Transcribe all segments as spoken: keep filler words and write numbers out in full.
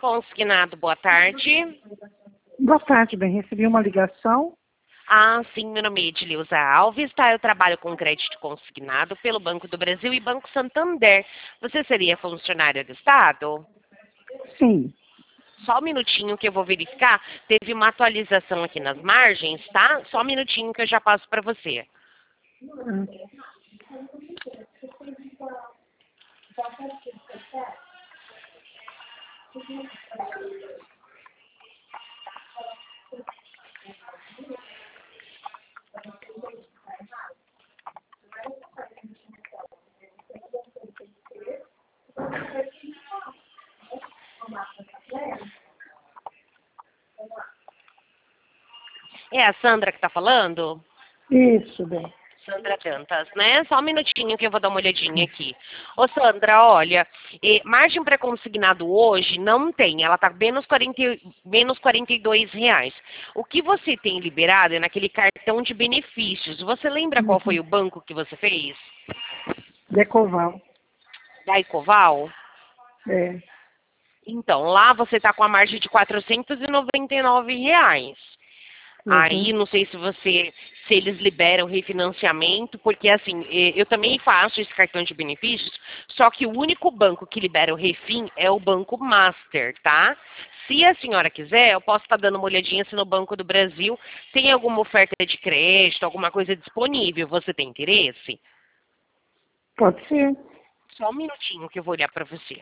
Consignado, boa tarde. Boa tarde, bem. Recebi uma ligação. Ah, sim, meu nome é Edileuza Alves, tá? Eu trabalho com crédito consignado pelo Banco do Brasil e Banco Santander. Você seria funcionário do Estado? Sim. Só um minutinho que eu vou verificar. Teve uma atualização aqui nas margens, tá? Só um minutinho que eu já passo para você. Hum. É a Sandra que tá falando? Isso, bem. Sandra Dantas, né? Só um minutinho que eu vou dar uma olhadinha aqui. Ô, Sandra, olha, eh, margem pré-consignado hoje não tem, ela tá menos, quarenta, menos quarenta e dois reais. O que você tem liberado é naquele cartão de benefícios. Você lembra qual foi o banco que você fez? Decoval. Da Ecoval? É. Então, lá você tá com a margem de quatrocentos e noventa e nove reais. Aí, Uhum. não sei se você, se eles liberam refinanciamento, porque assim, eh, eu também faço esse cartão de benefícios, só que o único banco que libera o refim é o Banco Master, tá? Se a senhora quiser, eu posso estar dando uma olhadinha se no Banco do Brasil tem alguma oferta de crédito, alguma coisa disponível. Você tem interesse? Pode ser. Só um minutinho que eu vou olhar para você.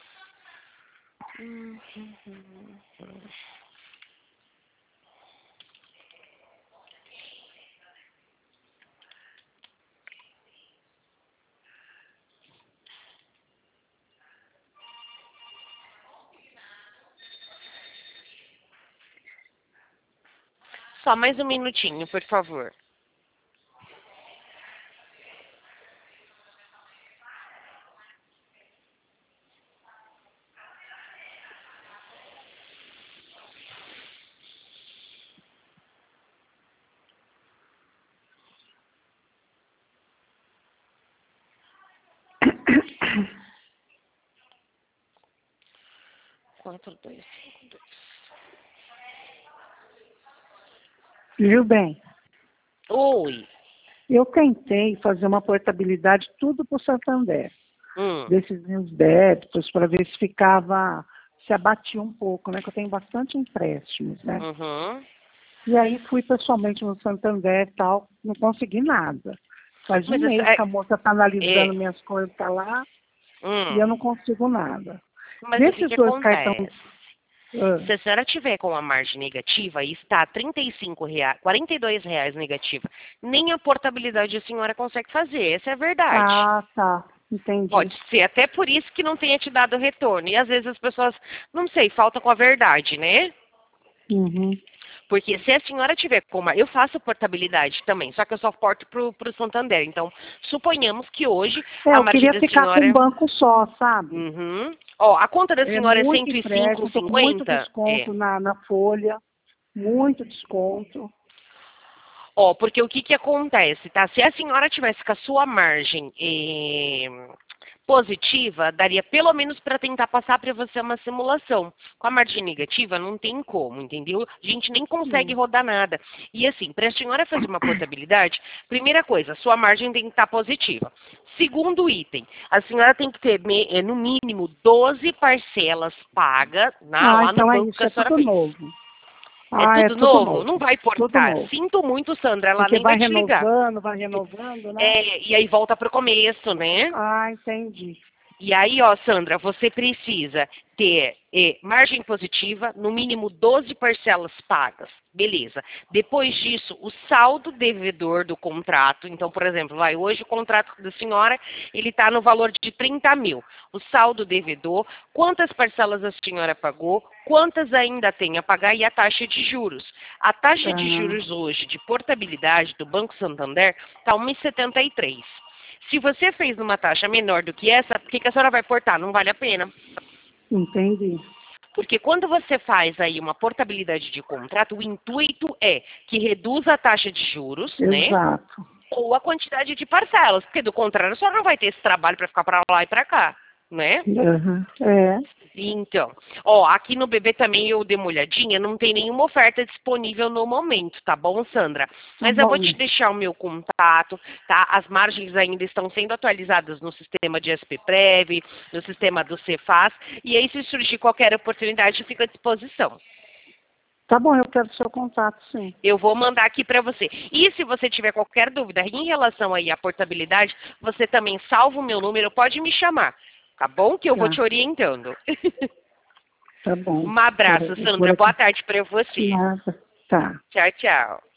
Só mais um minutinho, por favor. Quatro, dois, cinco, dois. Viu bem? Oi. Eu tentei fazer uma portabilidade tudo para o Santander. Hum. Desses meus débitos, para ver se ficava, se abatia um pouco, né? Que eu tenho bastante empréstimos, né? Uhum. E aí fui pessoalmente no Santander e tal, não consegui nada. Faz um Mas essa, mês é, que a moça está analisando é, minhas coisas, tá lá, e eu hum. não consigo nada. Mas o que Desses que dois cartões. acontece? Ah, Se a senhora tiver com a margem negativa e está trinta e cinco reais, quarenta e dois reais negativa, nem a portabilidade a senhora consegue fazer. Essa é a verdade. ah, tá. Entendi. Pode ser até por isso que não tenha te dado retorno. E às vezes as pessoas, não sei, faltam com a verdade, né? Uhum. Porque se a senhora tiver como. Eu faço portabilidade também, só que eu só porto para o Santander. Então, suponhamos que hoje É, a eu margem queria da ficar com um senhora. banco só, sabe? Uhum. Ó, a conta da É senhora é muito cento e cinco e empréstimo, estou com muito cinquenta? É. desconto na, na folha, muito desconto. Ó, porque o que que acontece, tá? Se a senhora tivesse com a sua margem eh, positiva, daria pelo menos para tentar passar para você uma simulação. Com a margem negativa, não tem como, entendeu? A gente nem consegue Hum. rodar nada. E assim, para a senhora fazer uma portabilidade, primeira coisa, sua margem tem que estar positiva. Segundo item, a senhora tem que ter, me- eh, no mínimo, doze parcelas pagas na- Ah, lá no então é banco que isso, a é senhora tudo fez. novo. É Ah, é tudo tudo novo? Não novo, vai tudo portar. novo. Sinto muito, Sandra, ela Porque nem vai vai te ligar. renovando, vai renovando, né? É, e aí volta para o começo, né? Ah, entendi. E aí, ó, Sandra, você precisa ter eh, margem positiva, no mínimo doze parcelas pagas. Beleza. Depois disso, o saldo devedor do contrato. Então, por exemplo, vai, hoje o contrato da senhora, ele está no valor de trinta mil. O saldo devedor, quantas parcelas a senhora pagou, quantas ainda tem a pagar e a taxa de juros. A taxa de Ah, juros hoje de portabilidade do Banco Santander está um vírgula setenta e três. Se você fez uma taxa menor do que essa, por que que a senhora vai portar? Não vale a pena. entendi. Porque quando você faz aí uma portabilidade de contrato, o intuito é que reduza a taxa de juros, né? Exato. Ou a quantidade de parcelas. Porque do contrário, a senhora não vai ter esse trabalho para ficar para lá e para cá, né? Uhum. É. Então, ó, aqui no B B também eu dei uma olhadinha, não tem nenhuma oferta disponível no momento, tá bom, Sandra? Mas Tá eu vou bom. te deixar o meu contato, tá? As margens ainda estão sendo atualizadas no sistema de S P Prev, no sistema do Cefaz, e aí se surgir qualquer oportunidade, fica à disposição. Tá bom, eu quero o seu contato, sim. Eu vou mandar aqui para você. E se você tiver qualquer dúvida em relação aí à portabilidade, você também salva o meu número, pode me chamar, tá bom? Que eu vou Tá, te orientando. tá bom. Um abraço, Por- por Sandra. aqui. Boa tarde para você. Nada. Tá. Tchau, tchau.